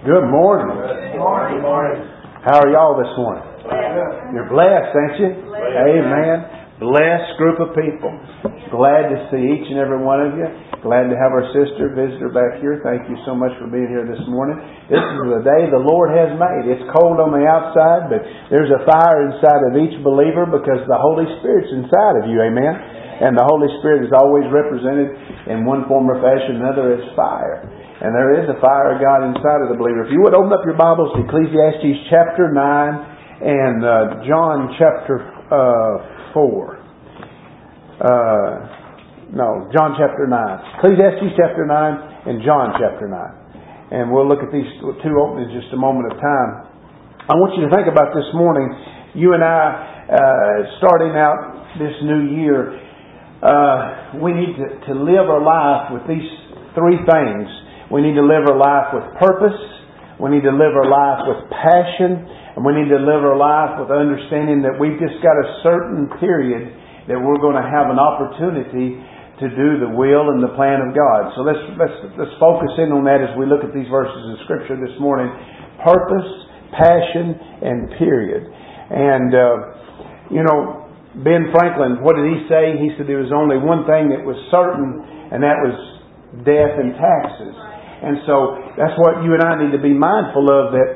Good morning. Good morning. How are y'all this morning? You're blessed, ain't you? Amen. Blessed group of people. Glad to see each and every one of you. Glad to have our visitor back here. Thank you so much for being here this morning. This is the day the Lord has made. It's cold on the outside, but there's a fire inside of each believer because the Holy Spirit's inside of you. Amen. And the Holy Spirit is always represented in one form or fashion, another as fire. And there is a fire of God inside of the believer. If you would open up your Bibles to Ecclesiastes chapter 9 and John chapter 4. John chapter 9. Ecclesiastes chapter 9 and John chapter 9. And we'll look at these two openings in just a moment of time. I want you to think about this morning, you and I starting out this new year, we need to live our life with these three things. We need to live our life with purpose, we need to live our life with passion, and we need to live our life with understanding that we've just got a certain period that we're going to have an opportunity to do the will and the plan of God. So let's focus in on that as we look at these verses of Scripture this morning. Purpose, passion, and period. And, Ben Franklin, what did he say? He said there was only one thing that was certain, and that was death and taxes. And so that's what you and I need to be mindful of, that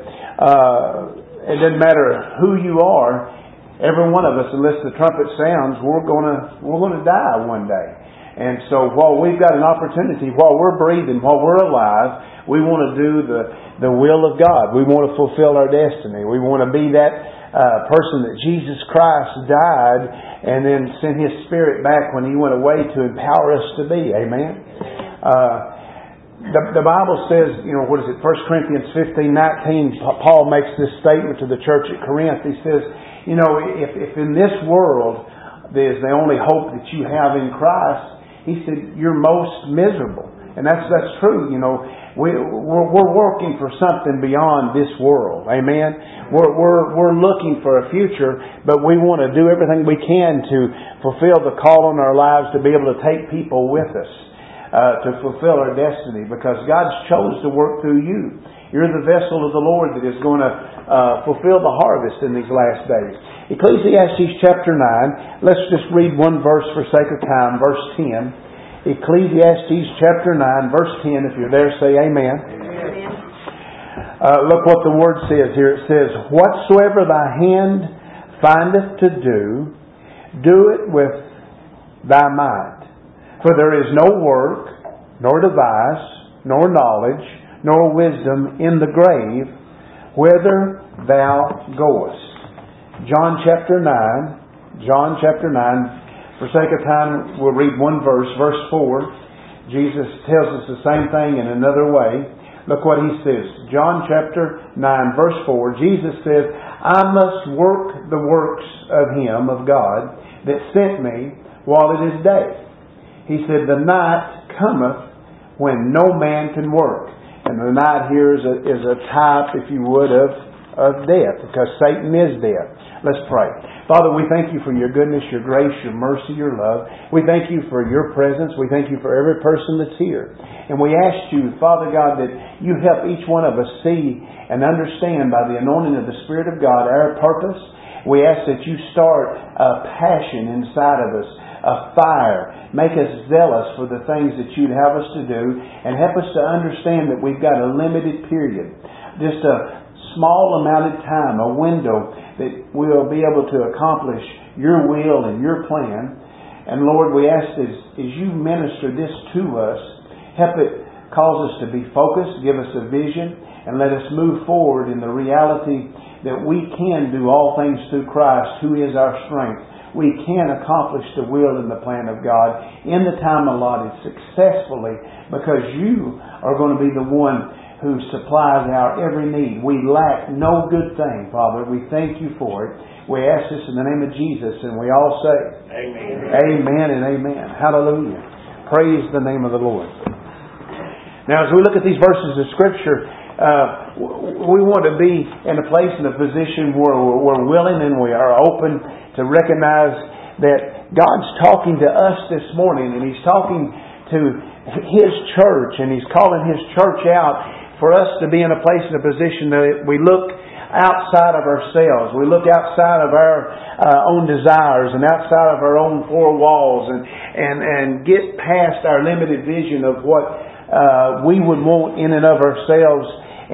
it doesn't matter who you are, every one of us, unless the trumpet sounds, we're gonna die one day. And so while we've got an opportunity, while we're breathing, while we're alive, we want to do the will of God. We want to fulfill our destiny. We want to be that person that Jesus Christ died and then sent His Spirit back when He went away to empower us to be. Amen. The Bible says, 1 Corinthians 15:19, Paul makes this statement to the church at Corinth. He says, if in this world there's the only hope that you have in Christ, he said, you're most miserable. And that's true. We're working for something beyond this world. Amen. We're looking for a future, but we want to do everything we can to fulfill the call on our lives to be able to take people with us. To fulfill our destiny, because God's chose to work through you. You're the vessel of the Lord that is going to fulfill the harvest in these last days. Ecclesiastes chapter 9, let's just read one verse for sake of time, verse 10. Ecclesiastes chapter 9, verse 10, if you're there, say amen. Amen. Look what the Word says here. It says, whatsoever thy hand findeth to do, do it with thy might. For there is no work, nor device, nor knowledge, nor wisdom in the grave, whither thou goest. John chapter 9. For sake of time, we'll read one verse. Verse 4. Jesus tells us the same thing in another way. Look what He says. John chapter 9, verse 4. Jesus says, I must work the works of Him, of God, that sent me while it is day. He said, the night cometh when no man can work. And the night here is a type, if you would, of death, because Satan is death. Let's pray. Father, we thank You for Your goodness, Your grace, Your mercy, Your love. We thank You for Your presence. We thank You for every person that's here. And we ask You, Father God, that You help each one of us see and understand by the anointing of the Spirit of God our purpose. We ask that You start a passion inside of us, a fire. Make us zealous for the things that You'd have us to do, and help us to understand that we've got a limited period, just a small amount of time, a window that we'll be able to accomplish Your will and Your plan. And Lord, we ask as You minister this to us, help it cause us to be focused, give us a vision, and let us move forward in the reality that we can do all things through Christ, who is our strength. We can accomplish the will and the plan of God in the time allotted successfully, because You are going to be the one who supplies our every need. We lack no good thing, Father. We thank You for it. We ask this in the name of Jesus, and we all say, Amen. Amen and amen. Hallelujah. Praise the name of the Lord. Now, as we look at these verses of Scripture, we want to be in a place, in a position where we're willing and we are open to recognize that God's talking to us this morning, and He's talking to His church, and He's calling His church out for us to be in a place and a position that we look outside of ourselves. We look outside of our own desires and outside of our own four walls and get past our limited vision of what we would want in and of ourselves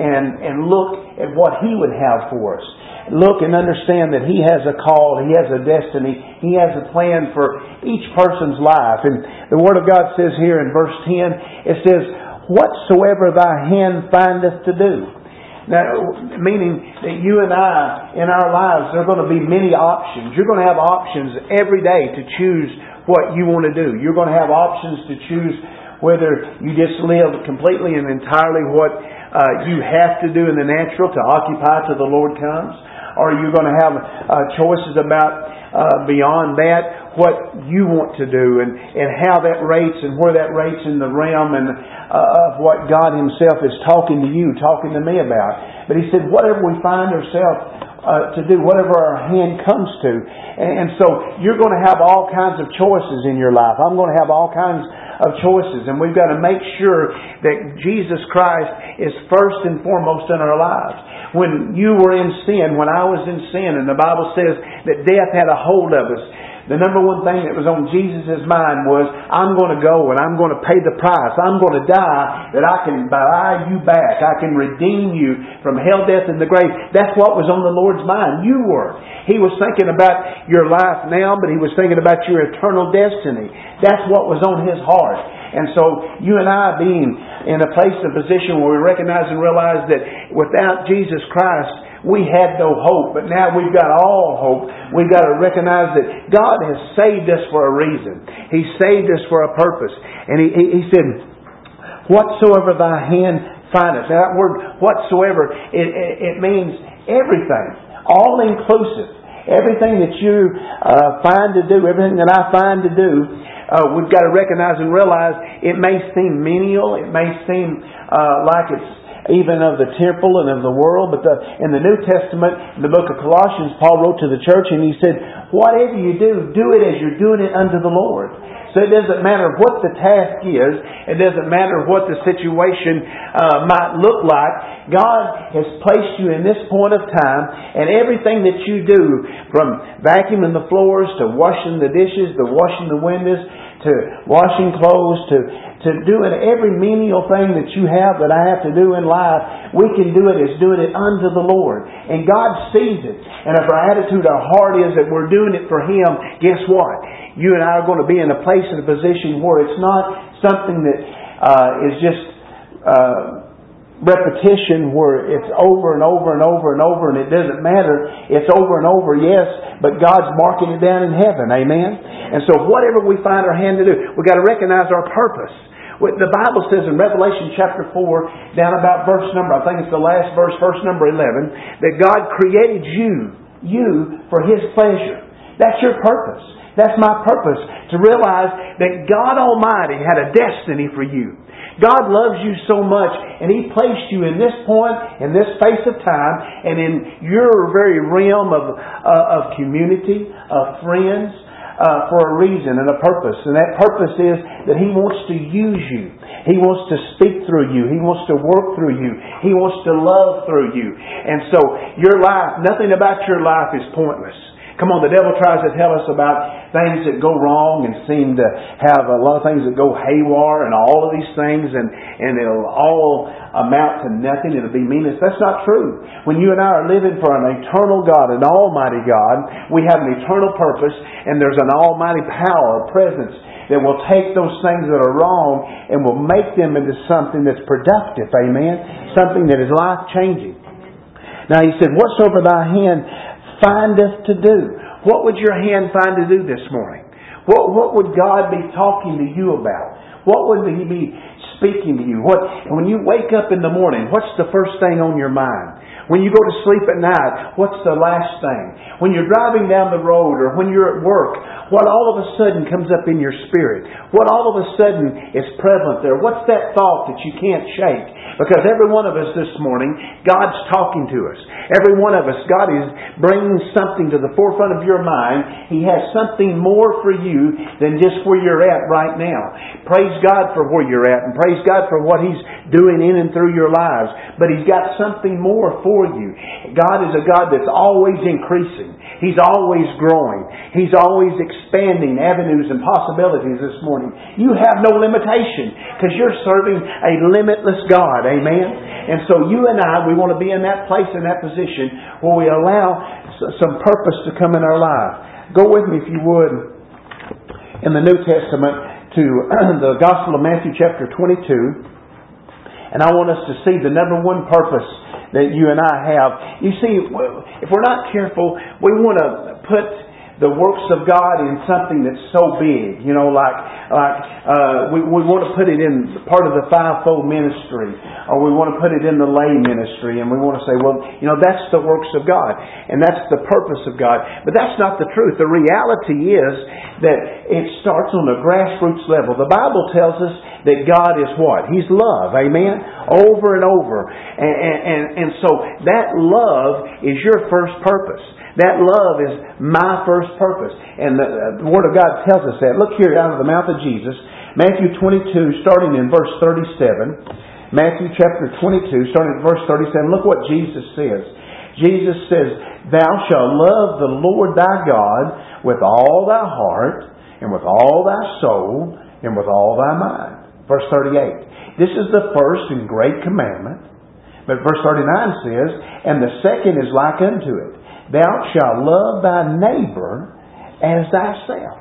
and look at what He would have for us. Look and understand that He has a call, He has a destiny, He has a plan for each person's life. And the Word of God says here in verse 10, it says, "Whatsoever thy hand findeth to do." Now, meaning that you and I, in our lives, there are going to be many options. You're going to have options every day to choose what you want to do. You're going to have options to choose whether you just live completely and entirely what you have to do in the natural to occupy till the Lord comes. Or you're going to have choices about beyond that, what you want to do and how that rates and where that rates in the realm and of what God Himself is talking to you, talking to me about. But He said, whatever we find ourselves to do, whatever our hand comes to. And so you're going to have all kinds of choices in your life. I'm going to have all kinds of choices. And we've got to make sure that Jesus Christ is first and foremost in our lives. When you were in sin, when I was in sin, and the Bible says that death had a hold of us, the number one thing that was on Jesus' mind was, I'm going to go and I'm going to pay the price. I'm going to die that I can buy you back. I can redeem you from hell, death, and the grave. That's what was on the Lord's mind. You were. He was thinking about your life now, but He was thinking about your eternal destiny. That's what was on His heart. And so you and I being in a place and position where we recognize and realize that without Jesus Christ, we had no hope, but now we've got all hope. We've got to recognize that God has saved us for a reason. He saved us for a purpose. And He said, "Whatsoever thy hand findeth." Now that word "whatsoever," it means everything, all inclusive. Everything that you find to do, everything that I find to do, we've got to recognize and realize it may seem menial, it may seem like it's even of the temple and of the world. But in the New Testament, in the book of Colossians, Paul wrote to the church and he said, whatever you do, do it as you're doing it unto the Lord. So it doesn't matter what the task is. It doesn't matter what the situation might look like. God has placed you in this point of time, and everything that you do, from vacuuming the floors to washing the dishes, to washing the windows, to washing clothes, to doing every menial thing that you have that I have to do in life, we can do it as doing it unto the Lord. And God sees it. And if our attitude, our heart is that we're doing it for Him, guess what? You and I are going to be in a place and a position where it's not something that is just repetition, where it's over and over and over and over and it doesn't matter. It's over and over, yes, but God's marking it down in heaven. Amen? And so whatever we find our hand to do, we've got to recognize our purpose. The Bible says in Revelation chapter 4, down about verse number, I think it's the last verse, verse number 11, that God created you for His pleasure. That's your purpose. That's my purpose, to realize that God Almighty had a destiny for you. God loves you so much, and He placed you in this point, in this space of time, and in your very realm of community, of friends, for a reason and a purpose. And that purpose is that He wants to use you. He wants to speak through you. He wants to work through you. He wants to love through you. And so your life, nothing about your life is pointless. Come on, the devil tries to tell us about things that go wrong and seem to have a lot of things that go haywire and all of these things and it'll all amount to nothing. It'll be meaningless. That's not true. When you and I are living for an eternal God, an almighty God, we have an eternal purpose, and there's an almighty power, a presence that will take those things that are wrong and will make them into something that's productive. Amen? Something that is life-changing. Now He said, whatsoever thy hand findeth to do. What would your hand find to do this morning? What would God be talking to you about? What would He be speaking to you? When you wake up in the morning, what's the first thing on your mind? When you go to sleep at night, what's the last thing? When you're driving down the road or when you're at work, what all of a sudden comes up in your spirit? What all of a sudden is prevalent there? What's that thought that you can't shake? Because every one of us this morning, God's talking to us. Every one of us, God is bringing something to the forefront of your mind. He has something more for you than just where you're at right now. Praise God for where you're at, and praise God for what He's doing in and through your lives. But He's got something more for you. God is a God that's always increasing. He's always growing. He's always expanding avenues and possibilities this morning. You have no limitation because you're serving a limitless God. Amen? And so you and I, we want to be in that place, in that position where we allow some purpose to come in our life. Go with me, if you would, in the New Testament to the Gospel of Matthew chapter 22. And I want us to see the number one purpose that you and I have. You see, if we're not careful, we want to put the works of God in something that's so big. You know, we want to put it in part of the fivefold ministry, or we want to put it in the lay ministry, and we want to say, well, you know, that's the works of God, and that's the purpose of God. But that's not the truth. The reality is that it starts on a grassroots level. The Bible tells us that God is what? He's love. Amen? Over and over. And so that love is your first purpose. That love is my first purpose. And the Word of God tells us that. Look here out of the mouth of Jesus. Matthew 22, starting in verse 37. Matthew chapter 22, starting in verse 37. Look what Jesus says. Jesus says, Thou shalt love the Lord thy God with all thy heart, and with all thy soul, and with all thy mind. Verse 38. This is the first and great commandment. But verse 39 says, And the second is like unto it. Thou shalt love thy neighbor as thyself.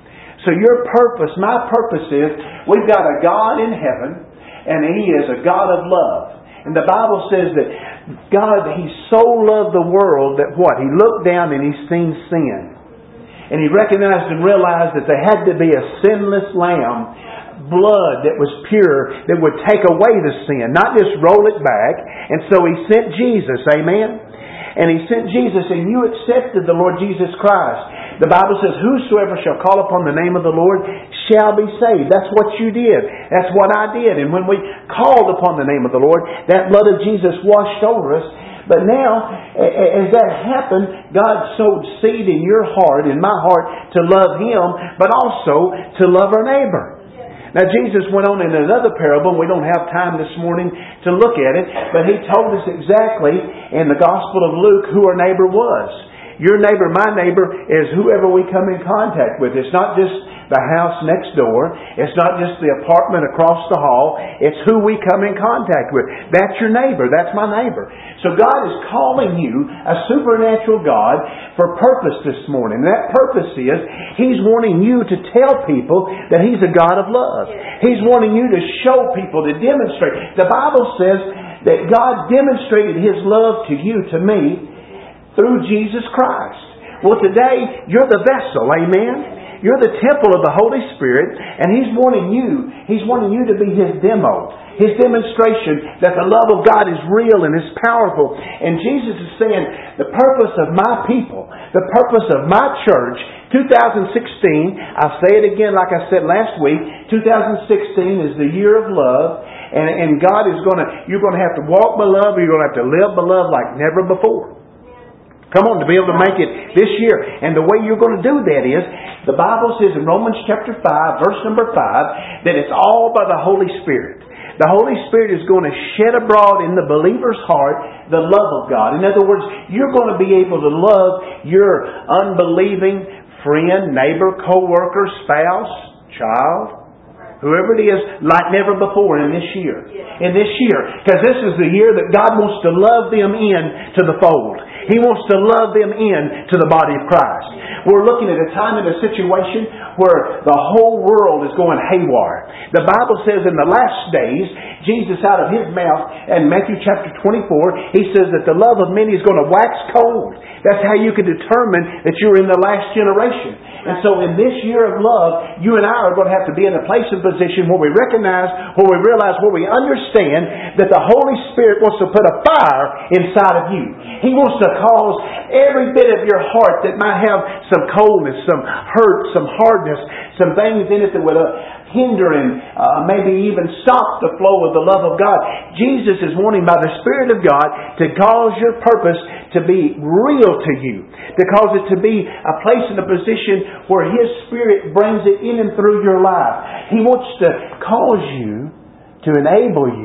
So your purpose, my purpose is, we've got a God in heaven, and He is a God of love. And the Bible says that God, He so loved the world that what? He looked down and He seen sin. And He recognized and realized that there had to be a sinless lamb, blood that was pure, that would take away the sin, not just roll it back. And so He sent Jesus. Amen? And He sent Jesus, and you accepted the Lord Jesus Christ. The Bible says, Whosoever shall call upon the name of the Lord shall be saved. That's what you did. That's what I did. And when we called upon the name of the Lord, that blood of Jesus washed over us. But now, as that happened, God sowed seed in your heart, in my heart, to love Him, but also to love our neighbor. Now Jesus went on in another parable, and we don't have time this morning to look at it, but He told us exactly in the Gospel of Luke who our neighbor was. Your neighbor, my neighbor, is whoever we come in contact with. It's not just the house next door. It's not just the apartment across the hall. It's who we come in contact with. That's your neighbor. That's my neighbor. So God is calling you a supernatural God for purpose this morning. And that purpose is He's wanting you to tell people that He's a God of love. He's wanting you to show people, to demonstrate. The Bible says that God demonstrated His love to you, to me, through Jesus Christ. Well, today, you're the vessel. Amen? You're the temple of the Holy Spirit, and He's wanting you to be His demo, His demonstration that the love of God is real and is powerful. And Jesus is saying, the purpose of my people, the purpose of my church, 2016, I'll say it again like I said last week, 2016 is the year of love, and God is you're going to have to walk by love, or you're going to have to live by love like never before. Come on, to be able to make it this year. And the way you're going to do that is, the Bible says in Romans chapter 5, verse number 5, that it's all by the Holy Spirit. The Holy Spirit is going to shed abroad in the believer's heart the love of God. In other words, you're going to be able to love your unbelieving friend, neighbor, co-worker, spouse, child, whoever it is, like never before in this year. In this year. Because this is the year that God wants to love them in to the fold. He wants to love them in to the body of Christ. We're looking at a time and a situation where the whole world is going haywire. The Bible says in the last days, Jesus out of His mouth, in Matthew chapter 24, He says that the love of many is going to wax cold. That's how you can determine that you're in the last generation. And so in this year of love, you and I are going to have to be in a place and position where we recognize, where we realize, where we understand that the Holy Spirit wants to put a fire inside of you. He wants to cause every bit of your heart that might have some coldness, some hurt, some hardness, some things in it that would hinder and maybe even stop the flow of the love of God. Jesus is wanting by the Spirit of God to cause your purpose to be real to you, to cause it to be a place and a position where His Spirit brings it in and through your life. He wants to cause you, to enable you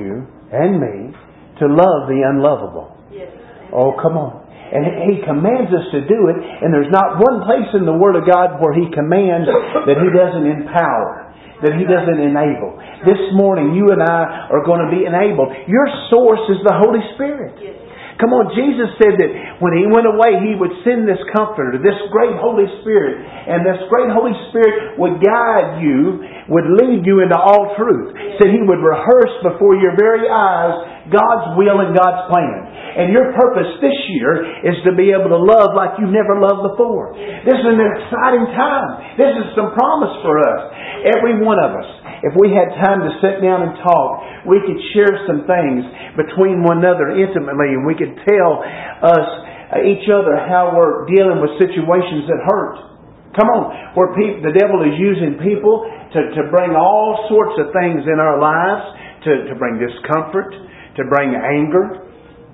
and me to love the unlovable. Oh, come on. And He commands us to do it, and there's not one place in the Word of God where He commands that He doesn't empower, that He doesn't enable. This morning, you and I are going to be enabled. Your source is the Holy Spirit. Come on, Jesus said that when He went away, He would send this Comforter, this great Holy Spirit. And this great Holy Spirit would guide you, would lead you into all truth. Said He would rehearse before your very eyes God's will and God's plan. And your purpose this year is to be able to love like you've never loved before. This is an exciting time. This is some promise for us. Every one of us. If we had time to sit down and talk, we could share some things between one another intimately, and we could tell each other how we're dealing with situations that hurt. Come on, where the devil is using people to bring all sorts of things in our lives, to bring discomfort, to bring anger,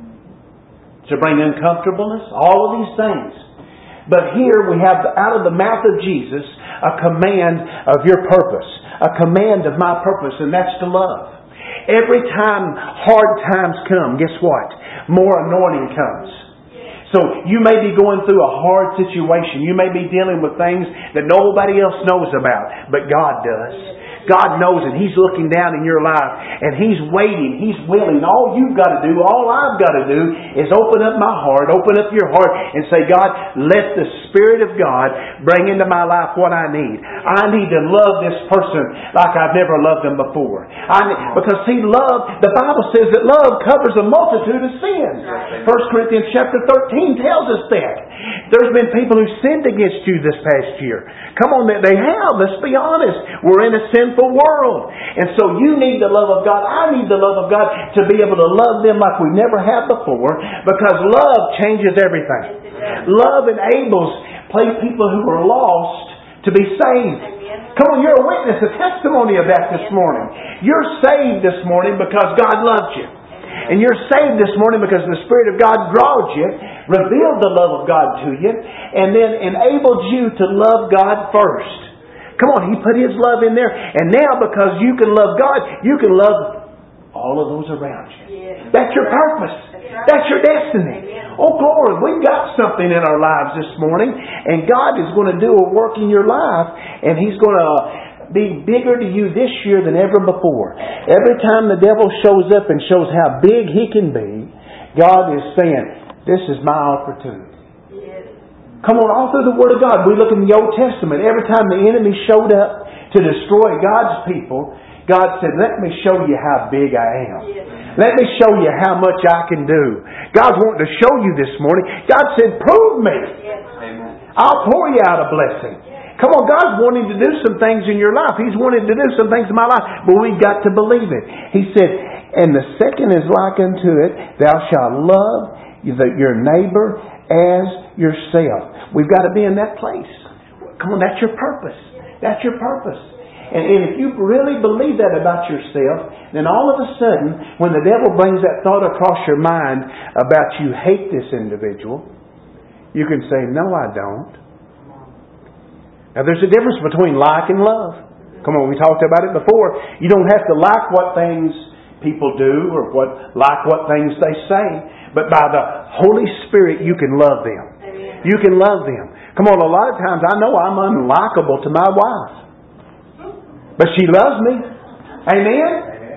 to bring uncomfortableness, all of these things. But here we have out of the mouth of Jesus a command of your purpose. A command of my purpose, and that's to love. Every time hard times come, guess what? More anointing comes. So you may be going through a hard situation. You may be dealing with things that nobody else knows about, but God does. God knows it. He's looking down in your life, and He's waiting. He's willing. All you've got to do, all I've got to do is open up my heart, open up your heart, and say, God, let the Spirit of God bring into my life what I need. I need to love this person like I've never loved them before. Because see, love, the Bible says that love covers a multitude of sins. 1 Corinthians chapter 13 tells us that. There's been people who sinned against you this past year. Come on, they have. Let's be honest. We're in a sinful world. And so you need the love of God. I need the love of God to be able to love them like we never have before, because love changes everything. Love enables people who are lost to be saved. Come on, you're a witness, a testimony of that this morning. You're saved this morning because God loved you. And you're saved this morning because the Spirit of God drawed you, revealed the love of God to you, and then enabled you to love God first. Come on, He put His love in there. And now because you can love God, you can love all of those around you. That's your purpose. That's your destiny. Oh, glory, we've got something in our lives this morning, and God is going to do a work in your life, and He's going to be bigger to you this year than ever before. Every time the devil shows up and shows how big he can be, God is saying, this is my opportunity. Come on, all through the Word of God, we look in the Old Testament. Every time the enemy showed up to destroy God's people, God said, let me show you how big I am. Let me show you how much I can do. God's wanting to show you this morning. God said, prove me. I'll pour you out a blessing. Come on, God's wanting to do some things in your life. He's wanting to do some things in my life. But we've got to believe it. He said, and the second is like unto it, thou shalt love your neighbor as yourself. We've got to be in that place. Come on, that's your purpose. That's your purpose. And if you really believe that about yourself, then all of a sudden, when the devil brings that thought across your mind about you hate this individual, you can say, no, I don't. Now there's a difference between like and love. Come on, we talked about it before. You don't have to like what things people do or like what things they say. But by the Holy Spirit, you can love them. You can love them. Come on, a lot of times I know I'm unlikable to my wife. But she loves me. Amen?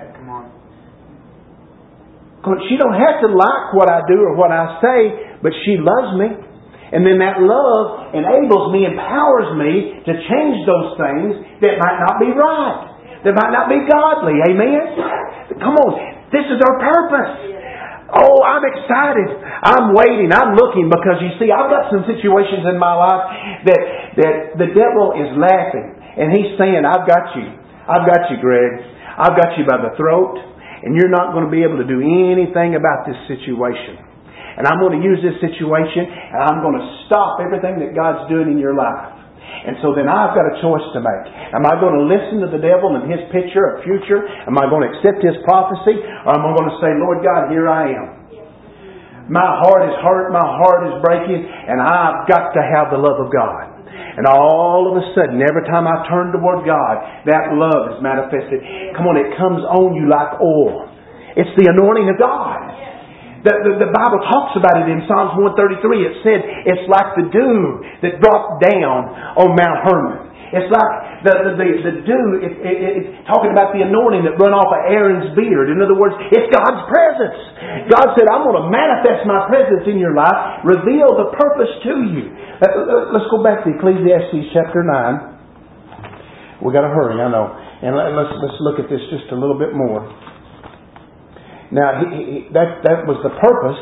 Come on. She don't have to like what I do or what I say, but she loves me. And then that love enables me, empowers me to change those things that might not be right, that might not be godly. Amen? Come on. This is our purpose. Oh, I'm excited. I'm waiting. I'm looking because you see, I've got some situations in my life that the devil is laughing. And he's saying, I've got you. I've got you, Greg. I've got you by the throat. And you're not going to be able to do anything about this situation. And I'm going to use this situation and I'm going to stop everything that God's doing in your life. And so then I've got a choice to make. Am I going to listen to the devil and his picture of future? Am I going to accept his prophecy? Or am I going to say, Lord God, here I am. My heart is hurt, my heart is breaking, and I've got to have the love of God. And all of a sudden, every time I turn toward God, that love is manifested. Come on, it comes on you like oil. It's the anointing of God. The Bible talks about it in Psalms 133. It said it's like the dew that dropped down on Mount Hermon. It's like the dew, it's talking about the anointing that run off of Aaron's beard. In other words, it's God's presence. God said, I'm going to manifest my presence in your life, reveal the purpose to you. Let's go back to Ecclesiastes chapter 9. We've got to hurry, I know. And let's look at this just a little bit more. Now, that was the purpose.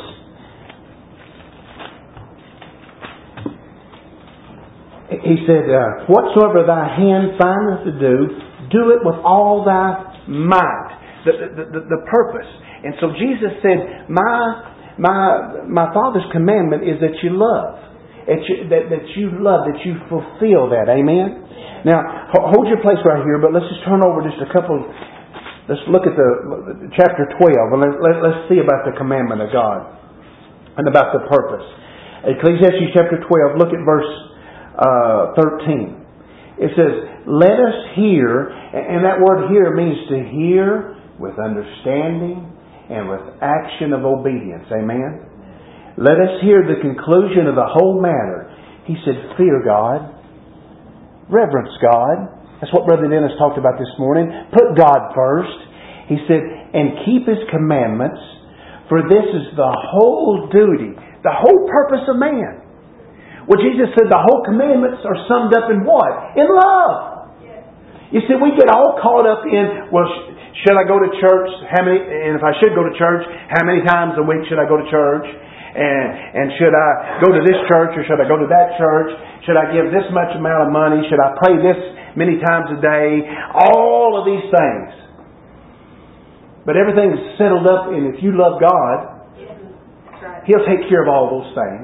He said, whatsoever thy hand findeth to do it with all thy might. The purpose. And so Jesus said, my Father's commandment is that you love. That you love, that you fulfill that. Amen? Now, hold your place right here, but let's just turn over just a couple. Let's look at the chapter 12 and let's see about the commandment of God and about the purpose. Ecclesiastes chapter 12, look at verse 13. It says, let us hear, and that word hear means to hear with understanding and with action of obedience. Amen? Let us hear the conclusion of the whole matter. He said, fear God, reverence God. That's what Brother Dennis talked about this morning. Put God first. He said, and keep His commandments, for this is the whole duty, the whole purpose of man. Well, Jesus said the whole commandments are summed up in what? In love. You see, we get all caught up in, well, should I go to church? And if I should go to church, how many times a week should I go to church? And should I go to this church or should I go to that church? Should I give this much amount of money? Should I pray this many times a day? All of these things. But everything is settled up in if you love God, He'll take care of all those things.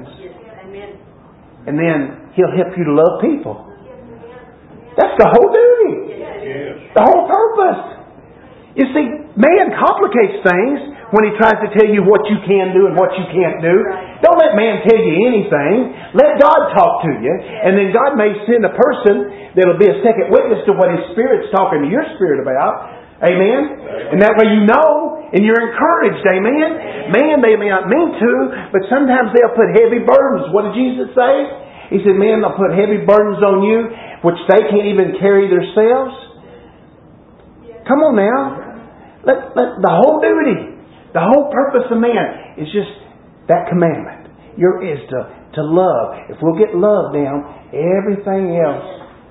And then He'll help you to love people. That's the whole duty. The whole purpose. You see, man complicates things when he tries to tell you what you can do and what you can't do. Don't let man tell you anything. Let God talk to you. And then God may send a person that'll be a second witness to what His Spirit's talking to your spirit about. Amen? And that way you know and you're encouraged. Amen? Man, they may not mean to, but sometimes they'll put heavy burdens. What did Jesus say? He said, man, they'll put heavy burdens on you which they can't even carry themselves. Come on now. Let the whole duty, the whole purpose of man is just that commandment. Is to love. If we'll get love down, everything else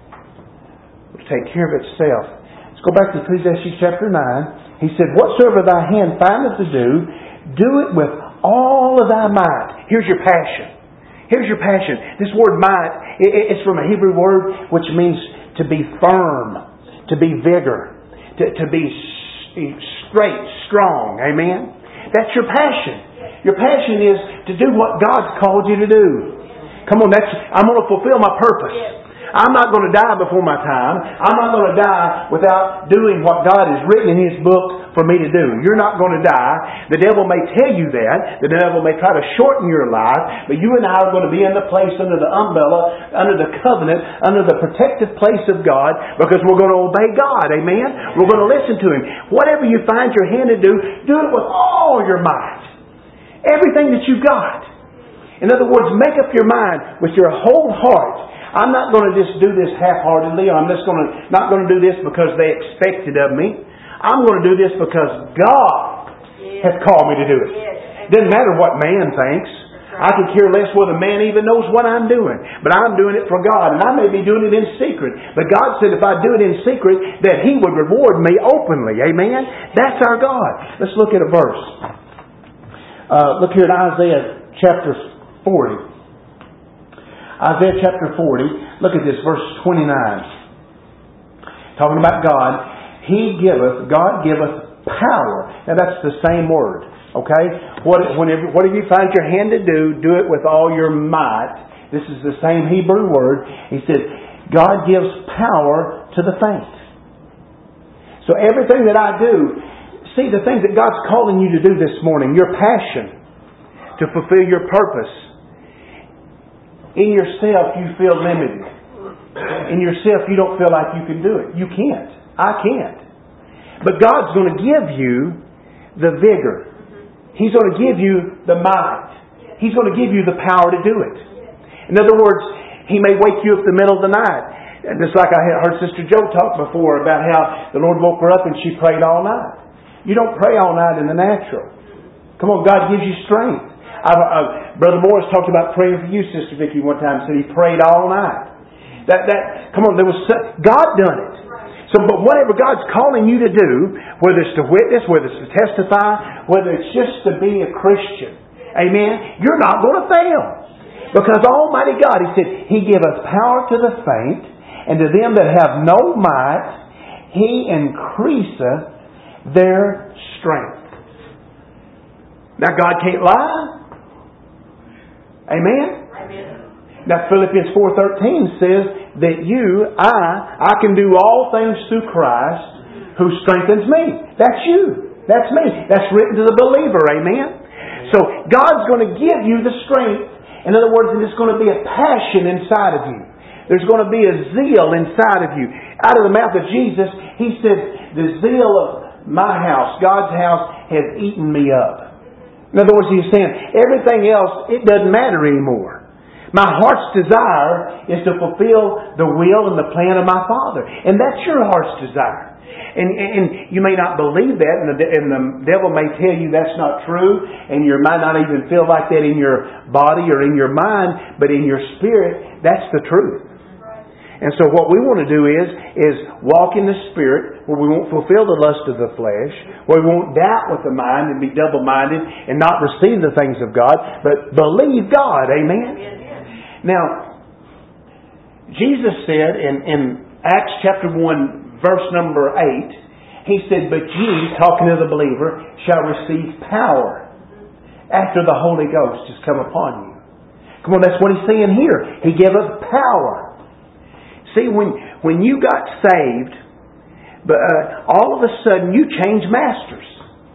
will take care of itself. Let's go back to Ecclesiastes chapter 9. He said, whatsoever thy hand findeth to do it with all of thy might. Here's your passion. Here's your passion. This word might, it's from a Hebrew word which means to be firm, to be vigor, to be straight, strong. Amen? That's your passion. Your passion is to do what God's called you to do. Come on, I'm going to fulfill my purpose. I'm not going to die before my time. I'm not going to die without doing what God has written in His book for me to do. You're not going to die. The devil may tell you that. The devil may try to shorten your life. But you and I are going to be in the place under the umbrella, under the covenant, under the protective place of God, because we're going to obey God. Amen? We're going to listen to Him. Whatever you find your hand to do it with all your might. Everything that you've got. In other words, make up your mind with your whole heart. I'm not going to just do this half-heartedly. I'm just not going to do this because they expect it of me. I'm going to do this because God has called me to do it. It doesn't matter what man thinks. I could care less whether man even knows what I'm doing. But I'm doing it for God. And I may be doing it in secret. But God said if I do it in secret, that He would reward me openly. Amen? That's our God. Let's look at a verse. Look here at Isaiah chapter 40. Isaiah chapter 40, look at this, verse 29. Talking about God. God giveth power. Now that's the same word. Okay? Whatever you find your hand to do it with all your might. This is the same Hebrew word. He said, God gives power to the faint. So everything that I do, see the things that God's calling you to do this morning, your passion to fulfill your purpose. In yourself, you feel limited. In yourself, you don't feel like you can do it. You can't. I can't. But God's going to give you the vigor. He's going to give you the might. He's going to give you the power to do it. In other words, He may wake you up in the middle of the night. And just like I heard Sister Jo talk before about how the Lord woke her up and she prayed all night. You don't pray all night in the natural. Come on, God gives you strength. Brother Morris talked about praying for you, Sister Vicki, one time. Said he prayed all night. Come on, God done it. So, but whatever God's calling you to do, whether it's to witness, whether it's to testify, whether it's just to be a Christian, amen, you're not going to fail. Because Almighty God, He said, He give us power to the faint, and to them that have no might, He increaseth their strength. Now, God can't lie. Amen? Amen. Now, Philippians 4:13 says that I can do all things through Christ who strengthens me. That's you. That's me. That's written to the believer. Amen? So, God's going to give you the strength. In other words, there's going to be a passion inside of you. There's going to be a zeal inside of you. Out of the mouth of Jesus, He said, the zeal of my house, God's house, has eaten me up. In other words, He's saying, everything else, it doesn't matter anymore. My heart's desire is to fulfill the will and the plan of my Father. And that's your heart's desire. And you may not believe that, and the devil may tell you that's not true, and you might not even feel like that in your body or in your mind, but in your spirit, that's the truth. And so what we want to do is walk in the Spirit, where we won't fulfill the lust of the flesh, where we won't doubt with the mind and be double-minded and not receive the things of God, but believe God. Amen? Now, Jesus said in Acts chapter 1, verse number 8, He said, but ye, talking to the believer, shall receive power after the Holy Ghost has come upon you. Come on, that's what He's saying here. He gave us power. See, when you got saved, but all of a sudden you changed masters.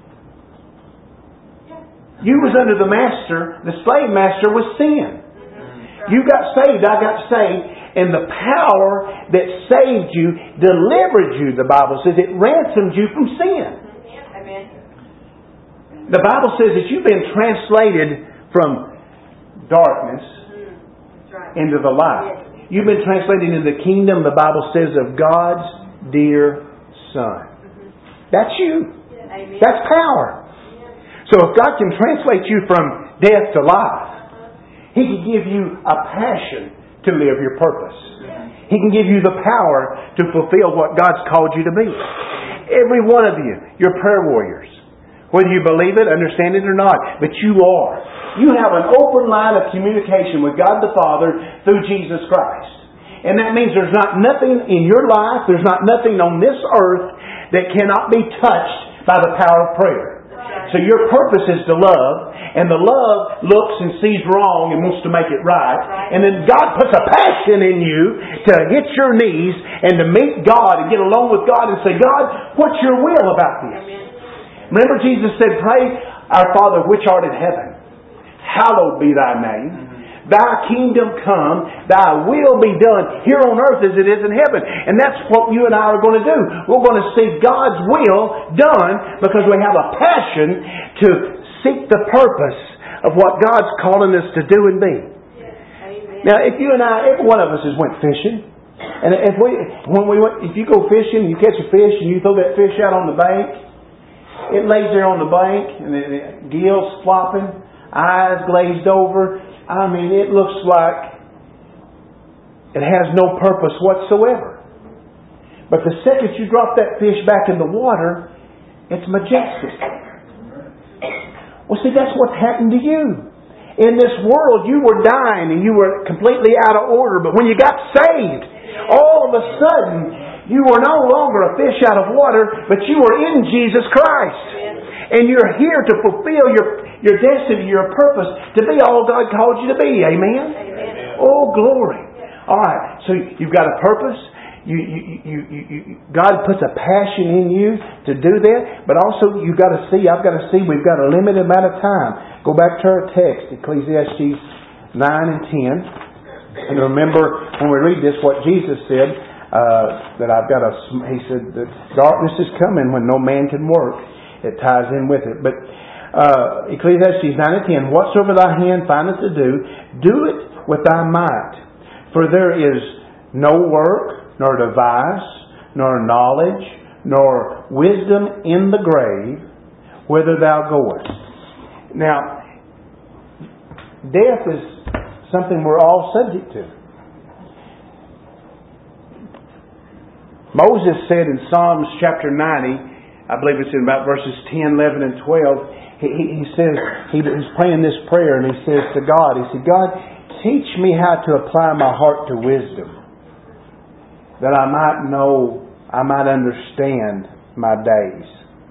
You was under the master. The slave master was sin. You got saved. I got saved. And the power that saved you, delivered you, the Bible says, it ransomed you from sin. The Bible says that you've been translated from darkness into the light. You've been translated into the kingdom, the Bible says, of God's dear Son. That's you. That's power. So if God can translate you from death to life, He can give you a passion to live your purpose. He can give you the power to fulfill what God's called you to be. Every one of you, you're prayer warriors. Whether you believe it, understand it or not, but you are. You have an open line of communication with God the Father through Jesus Christ. And that means there's not nothing in your life, there's not nothing on this earth that cannot be touched by the power of prayer. So your purpose is to love, and the love looks and sees wrong and wants to make it right. And then God puts a passion in you to hit your knees and to meet God and get along with God and say, God, what's your will about this? Remember Jesus said, pray, our Father which art in heaven, hallowed be Thy name. Thy kingdom come, Thy will be done here on earth as it is in heaven. And that's what you and I are going to do. We're going to see God's will done because we have a passion to seek the purpose of what God's calling us to do and be. Now, if you and I, every one of us has went fishing. And if you go fishing, you catch a fish and you throw that fish out on the bank, it lays there on the bank and the gills flopping, eyes glazed over. I mean, it looks like it has no purpose whatsoever. But the second you drop that fish back in the water, it's majestic. Well, see, that's what happened to you. In this world, you were dying and you were completely out of order. But when you got saved, all of a sudden, you were no longer a fish out of water, but you were in Jesus Christ. And you're here to fulfill your destiny, your purpose, to be all God called you to be. Amen? Oh, glory. All right. So you've got a purpose. God puts a passion in you to do that. But also I've got to see, we've got a limited amount of time. Go back to our text, Ecclesiastes 9 and 10. And remember, when we read this, what Jesus said, He said that darkness is coming when no man can work. it ties in with it. But Ecclesiastes 9:10, whatsoever thy hand findeth to do it with thy might. For there is no work, nor device, nor knowledge, nor wisdom in the grave, whither thou goest. Now, death is something we're all subject to. Moses said in Psalms chapter 90, I believe it's in about verses 10, 11, and 12, he says, he's praying this prayer, and he says to God, he said, God, teach me how to apply my heart to wisdom, that I might know, I might understand my days.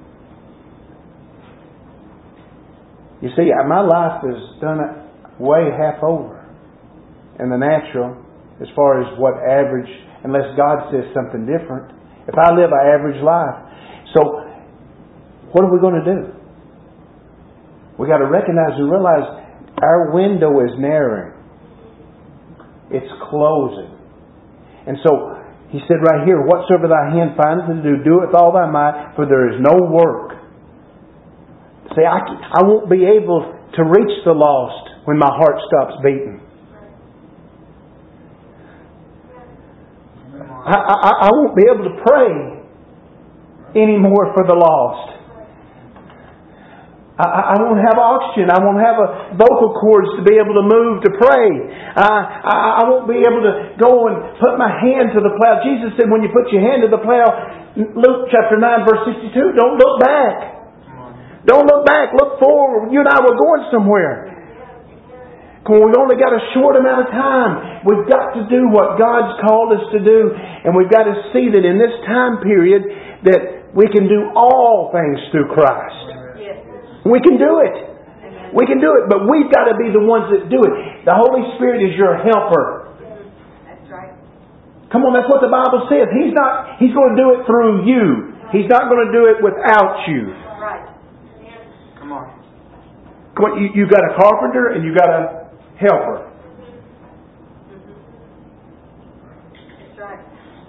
You see, my life is done way half over in the natural, as far as what average, unless God says something different. If I live an average life. So, what are we going to do? We got to recognize and realize our window is narrowing. It's closing. And so, he said right here, whatsoever thy hand findeth to do it with all thy might, for there is no work. See, I won't be able to reach the lost when my heart stops beating. I won't be able to pray anymore for the lost. I won't have oxygen. I won't have vocal cords to be able to move to pray. I won't be able to go and put my hand to the plow. Jesus said, when you put your hand to the plow, Luke chapter 9 verse 62, don't look back. Don't look back. Look forward. You and I were going somewhere. We've only got a short amount of time. We've got to do what God's called us to do. And we've got to see that in this time period that we can do all things through Christ. We can do it. We can do it. But we've got to be the ones that do it. The Holy Spirit is your helper. That's right. Come on, that's what the Bible says. He's going to do it through you. He's not going to do it without you. Right. Come on. You got a carpenter and you got a helper. That's right.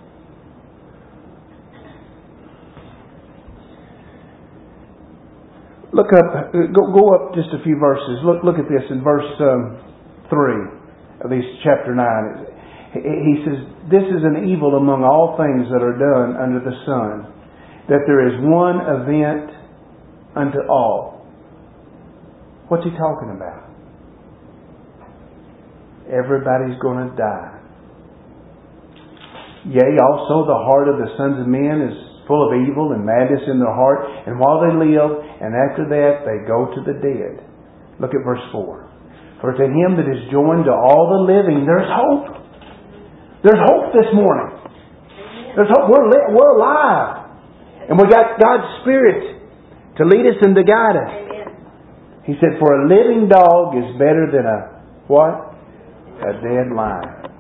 Look up, go up just a few verses. Look at this in verse 3 of this chapter 9. He says, this is an evil among all things that are done under the sun, that there is one event unto all. What's he talking about? Everybody's going to die. Yea, also the heart of the sons of men is full of evil and madness in their heart, and while they live, and after that they go to the dead. Look at verse 4. For to him that is joined to all the living, there's hope. There's hope this morning. There's hope. We're alive. And we got God's Spirit to lead us and to guide us. He said, for a living dog is better than a what? A dead lion.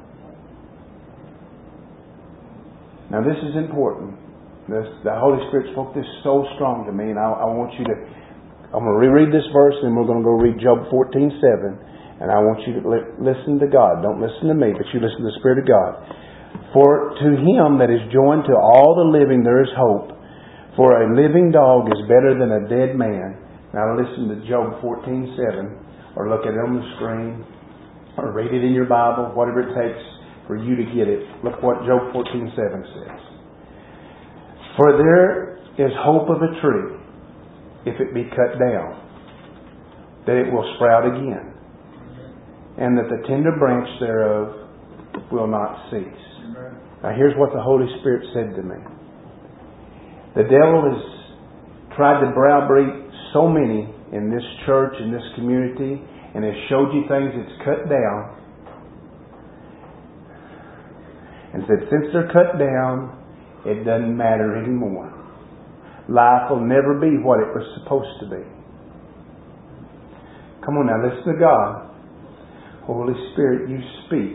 Now this is important. The Holy Spirit spoke this so strong to me, and I want you to... I'm going to reread this verse, and we're going to go read Job 14:7, and I want you to listen to God. Don't listen to me, but you listen to the Spirit of God. For to him that is joined to all the living there is hope. For a living dog is better than a dead man. Now listen to Job 14:7, or look at it on the screen, or read it in your Bible, whatever it takes for you to get it. Look what Job 14:7 says. For there is hope of a tree, if it be cut down, that it will sprout again, and that the tender branch thereof will not cease. Now here's what the Holy Spirit said to me. The devil has tried to browbeat so many in this church, in this community, and has showed you things that's cut down, and said since they're cut down, it doesn't matter anymore. Life will never be what it was supposed to be. Come on now, listen to God. Holy Spirit, you speak.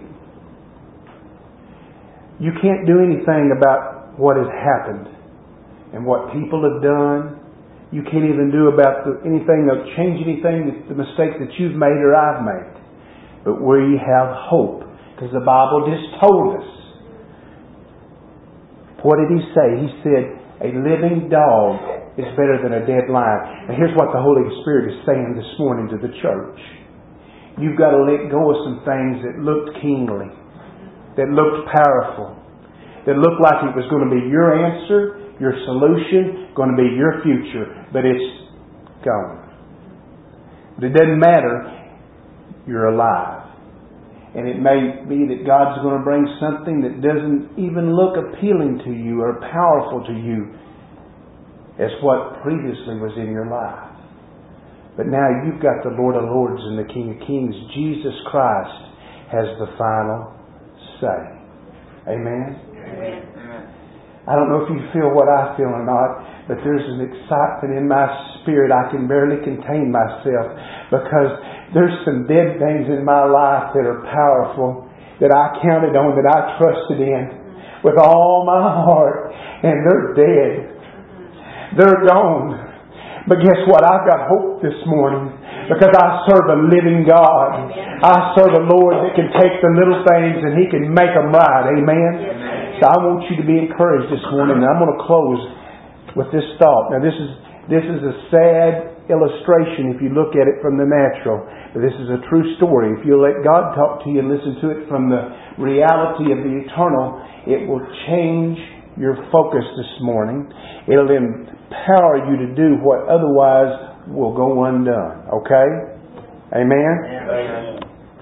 You can't do anything about what has happened and what people have done. You can't even do about anything that change anything, the mistakes that you've made or I've made. But we have hope, because the Bible just told us. What did He say? He said, a living dog It's better than a dead lion. And here's what the Holy Spirit is saying this morning to the church. You've got to let go of some things that looked kingly, that looked powerful, that looked like it was going to be your answer, your solution, going to be your future. But it's gone. But it doesn't matter. You're alive. And it may be that God's going to bring something that doesn't even look appealing to you or powerful to you as what previously was in your life. But now you've got the Lord of Lords and the King of Kings. Jesus Christ has the final say. Amen? Amen. I don't know if you feel what I feel or not, but there's an excitement in my spirit. I can barely contain myself because there's some dead things in my life that are powerful, that I counted on, that I trusted in with all my heart, and they're dead. They're gone. But guess what? I've got hope this morning because I serve a living God. I serve a Lord that can take the little things and He can make them right. Amen? So I want you to be encouraged this morning. And I'm going to close with this thought. Now this is a sad illustration if you look at it from the natural. But this is a true story. If you let God talk to you and listen to it from the reality of the eternal, it will change your focus this morning. It'll empower you to do what otherwise will go undone. Okay? Amen? Amen.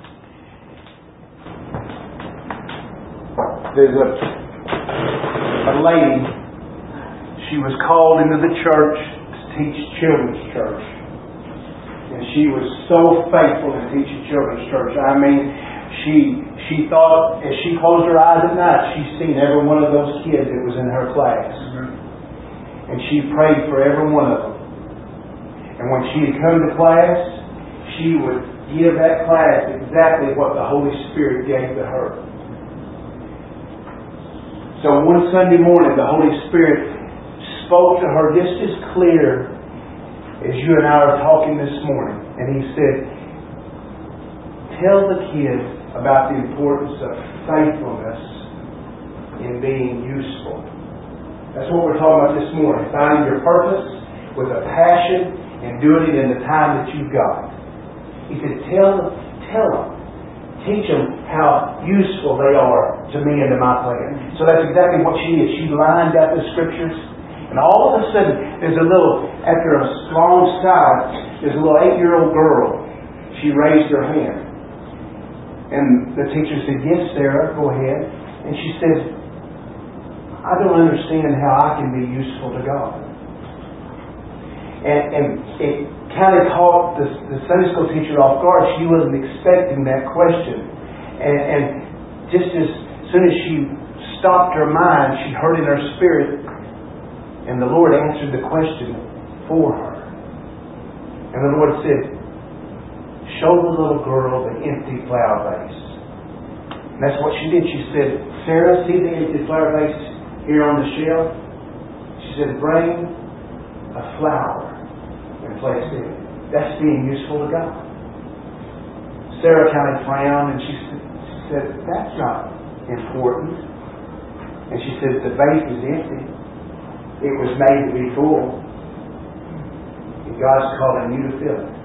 There's a lady. She was called into the church to teach children's church. And she was so faithful in teaching children's church. I mean, she thought as she closed her eyes at night, she's seen every one of those kids that was in her class. And she prayed for every one of them. And when she had come to class, she would give that class exactly what the Holy Spirit gave to her. So one Sunday morning, the Holy Spirit spoke to her just as clear as you and I are talking this morning. And He said, tell the kids about the importance of faithfulness in being useful. That's what we're talking about this morning. Finding your purpose with a passion and doing it in the time that you've got. He said, tell them. Teach them how useful they are to me and to my plan. So that's exactly what she is. She lined up the Scriptures. And all of a sudden, after a long silence, there's a little 8-year-old girl. She raised her hand. And the teacher said, yes, Sarah, go ahead. And she said, I don't understand how I can be useful to God. And it kind of caught the Sunday school teacher off guard. She wasn't expecting that question. And just as soon as she stopped her mind, she heard in her spirit, and the Lord answered the question for her. And the Lord said, show the little girl the empty flower vase. And that's what she did. She said, Sarah, see the empty flower vase here on the shelf? She said, bring a flower and place it. That's being useful to God. Sarah kind of frowned and she said, that's not important. And she said, the vase is empty. It was made to be full. And God's calling you to fill it.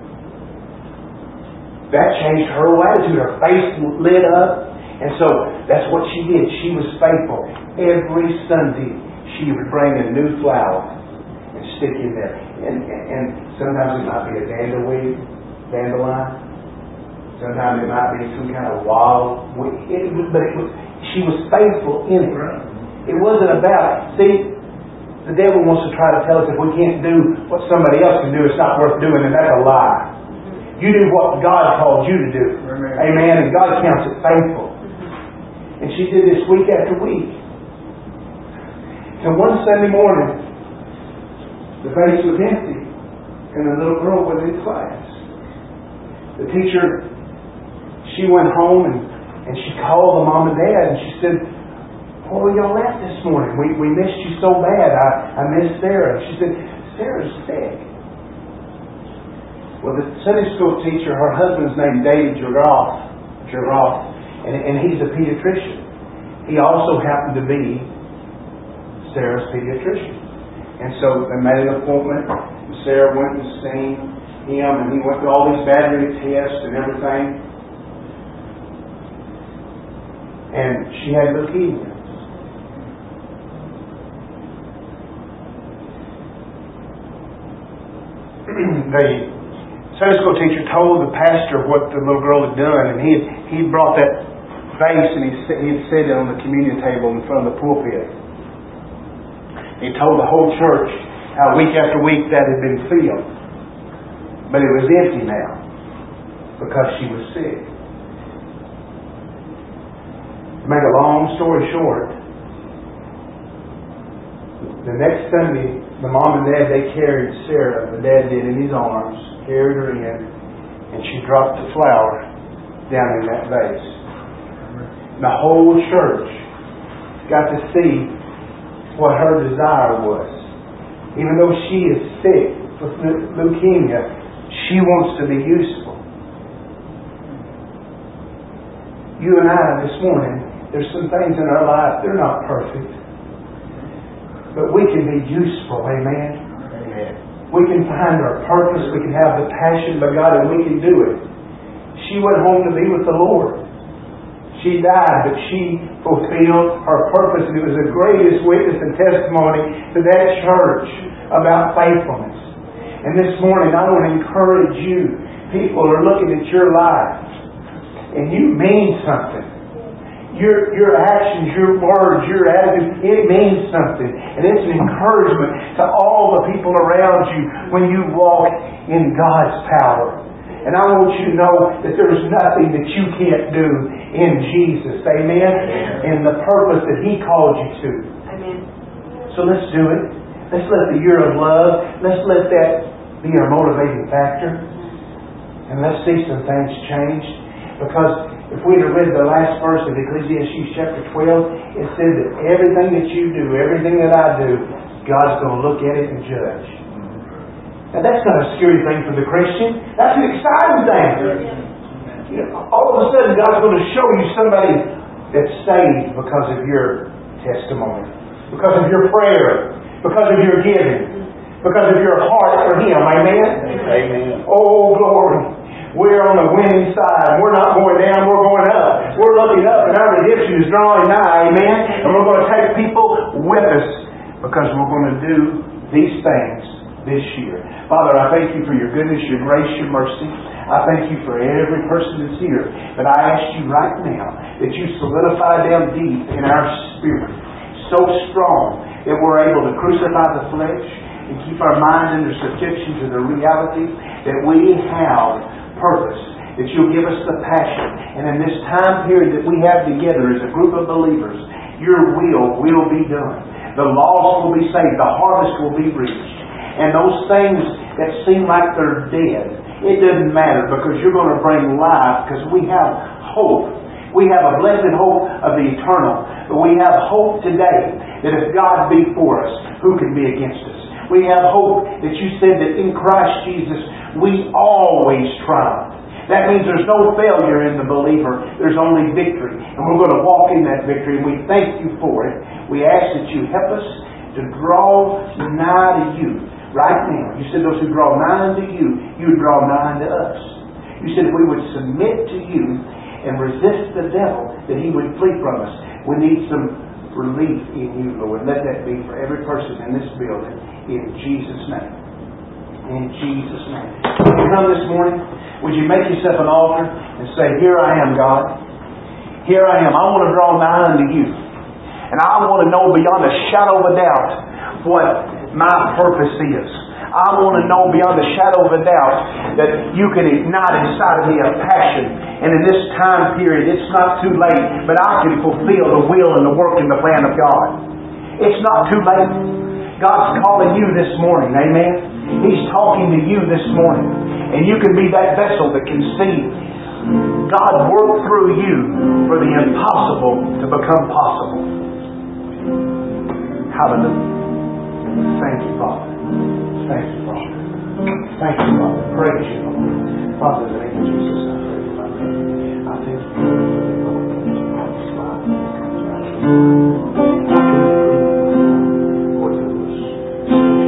That changed her attitude. Her face lit up. And so that's what she did. She was faithful. Every Sunday she would bring a new flower and stick in there. And sometimes it might be a dandelion. Sometimes it might be some kind of wild. She was faithful in it. It wasn't about, the devil wants to try to tell us if we can't do what somebody else can do, it's not worth doing, and that's a lie. You do what God called you to do. Amen. And God counts it faithful. And she did this week after week. So one Sunday morning, the vase was empty, and the little girl was in class. The teacher, she went home and she called the mom and dad, and she said, "What were y'all at this morning? We missed you so bad. I missed Sarah." She said, "Sarah's sick." Well, the Sunday school teacher, her husband's named David Jaroff, and he's a pediatrician. He also happened to be Sarah's pediatrician. And so they made an appointment. Sarah went to see him, and he went through all these battery tests and everything. And she had leukemia. The Sunday school teacher told the pastor what the little girl had done, and he brought that vase and he had set it on the communion table in front of the pulpit. He told the whole church how week after week that had been filled. But it was empty now because she was sick. To make a long story short, the next Sunday, the mom and dad, they carried Sarah, the dad did, in his arms, carried her in, and she dropped the flower down in that vase. And the whole church got to see what her desire was. Even though she is sick with leukemia, she wants to be useful. You and I this morning, there's some things in our life, they're not perfect. But we can be useful, amen? Amen. We can find our purpose, we can have the passion by God, and we can do it. She went home to be with the Lord. She died, but she fulfilled her purpose, and it was the greatest witness and testimony to that church about faithfulness. And this morning, I want to encourage you. People are looking at your life, and you mean something. Your actions, your words, your attitude, it means something. And it's an encouragement to all the people around you when you walk in God's power. And I want you to know that there's nothing that you can't do in Jesus. Amen? And the purpose that He called you to. Amen. So let's do it. Let's let the year of love, let's let that be our motivating factor. And let's see some things change. Because if we'd have read the last verse of Ecclesiastes chapter 12, it said that everything that you do, everything that I do, God's going to look at it and judge. Now that's not a scary thing for the Christian. That's an exciting thing. You know, all of a sudden God's going to show you somebody that's saved because of your testimony, because of your prayer, because of your giving, because of your heart for Him. Amen? Amen. Oh, glory. We're on the winning side. We're not going down, we're going up. We're looking up and our redemption is drawing nigh. Amen? And we're going to take people with us because we're going to do these things this year. Father, I thank You for Your goodness, Your grace, Your mercy. I thank You for every person that's here. But I ask You right now that You solidify them deep in our spirit, so strong that we're able to crucify the flesh and keep our mind under subjection to the reality that we have purpose, that You'll give us the passion. And in this time period that we have together as a group of believers, Your will be done. The lost will be saved. The harvest will be reached. And those things that seem like they're dead, it doesn't matter because You're going to bring life because we have hope. We have a blessed hope of the eternal. But we have hope today that if God be for us, who can be against us? We have hope that You said that in Christ Jesus we always triumph. That means there's no failure in the believer. There's only victory. And we're going to walk in that victory. And we thank You for it. We ask that You help us to draw nigh to You right now. You said those who draw nigh unto You, You draw nigh unto us. You said if we would submit to You and resist the devil, that he would flee from us. We need some relief in You, Lord. Let that be for every person in this building. In Jesus' name. In Jesus' name. When you come this morning, would you make yourself an altar and say, here I am, God. Here I am. I want to draw nigh unto You. And I want to know beyond a shadow of a doubt what my purpose is. I want to know beyond a shadow of a doubt that You can ignite inside of me a passion. And in this time period, it's not too late, but I can fulfill the will and the work and the plan of God. It's not too late. God's calling you this morning. Amen? He's talking to you this morning. And you can be that vessel that can see God work through you for the impossible to become possible. Hallelujah. Thank You, Father. Thank You, Father. Thank You, Father. Praise You, Lord. Father, in the name of Jesus, I pray for my name. I thank You for the Lord that You have this life.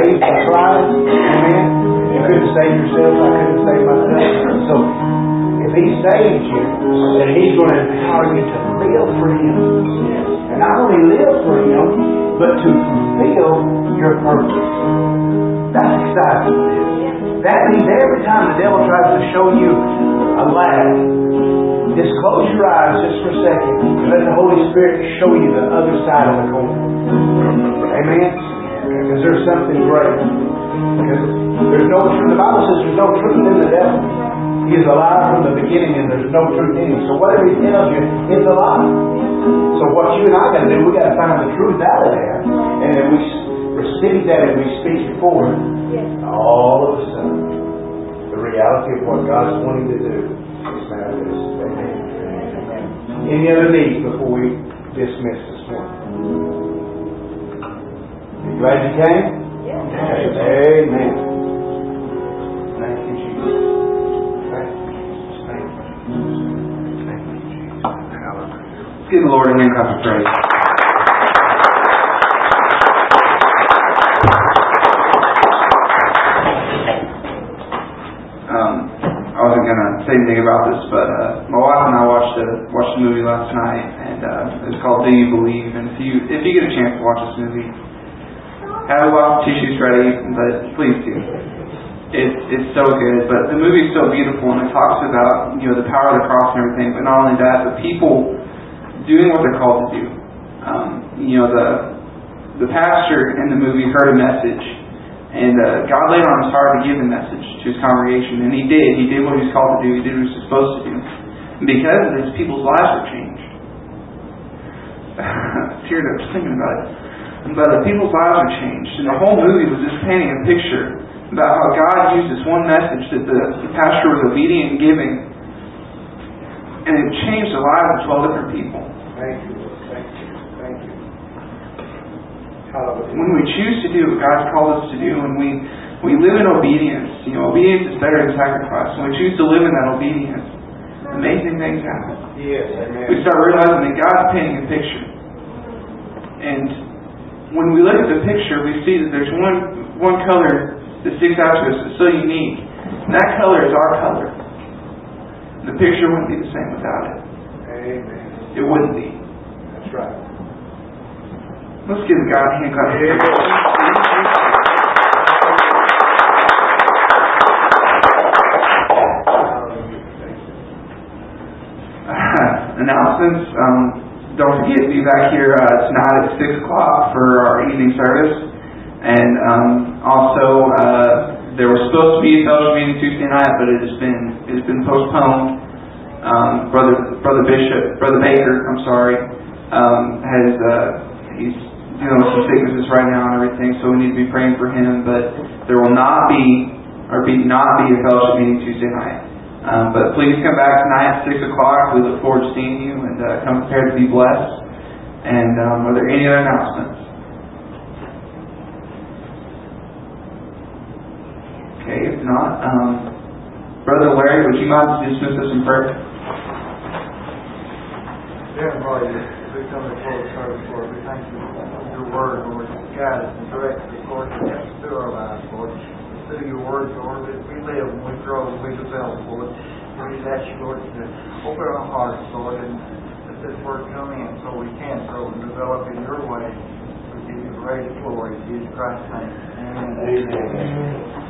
raised and tried. Amen. You couldn't save yourself. I couldn't save myself. So if He saved you, then He's going to empower you to live for Him. And not only live for Him, but to fulfill your purpose. That's exciting. That means every time the devil tries to show you a lack, just close your eyes just for a second and let the Holy Spirit show you the other side of the coin. Amen? Because there's something great. Because there's no truth. The Bible says there's no truth in the devil. He is a liar from the beginning and there's no truth in him. So whatever he tells you, it's a lie. So what you and I got to do, we got to find the truth out of that. And if we receive that and we speak it forward, all of a sudden, the reality of what God's wanting to do is manifest. Amen. Any other needs before we dismiss this morning? You glad you came? Yes. Amen. Thank you, Jesus. Thank you, Jesus. Thank you, Jesus. Thank you, Jesus. Hallelujah. Let's give the Lord a hand clap of praise. I wasn't going to say anything about this, but my wife and I watched a movie last night, and it was called Do You Believe? And if you get a chance to watch this movie, have a lot of tissues ready, but please do. It's so good, but the movie is so beautiful, and it talks about the power of the cross and everything. But not only that, but people doing what they're called to do. The pastor in the movie heard a message. And God laid on his heart to give the message to his congregation. And he did. He did what he was called to do. He did what he was supposed to do. And because of this, people's lives were changed. I teared up just thinking about it. But people's lives were changed. And the whole movie was just painting a picture about how God used this one message that the pastor was obedient in giving. And it changed the lives of 12 different people. Thank you, Lord. Thank you. Thank you. When we choose to do what God's called us to do, when we live in obedience, obedience is better than sacrifice. When we choose to live in that obedience, amazing things happen. Yes, amen. We start realizing that God's painting a picture. And when we look at the picture, we see that there's one color that sticks out to us that's so unique. And that color is our color. The picture wouldn't be the same without it. Amen. It wouldn't be. That's right. Let's give God a hand clap. Announcements. Don't forget to be back here tonight at 6 o'clock for our evening service. And also, there was supposed to be a fellowship meeting Tuesday night, but it has been postponed. Brother Baker, he's dealing with some sicknesses right now and everything, so we need to be praying for him. But there will not be a fellowship meeting Tuesday night. But please come back tonight at 6 o'clock. We look forward to seeing you, and come prepared to be blessed. And are there any other announcements? Okay, if not, Brother Larry, would you mind to dismiss us in prayer? Dear Lord, we come before the service, Lord. We thank you for your word, Lord. Guide us and direct us, Lord, and help us through our lives, Lord. Through your word, Lord, that we live and we grow and we develop, Lord. We just ask you, Lord, to open our hearts, Lord, and let this word come in so we can grow and develop in your way. We give you great glory in Jesus Christ's name. Amen. Amen.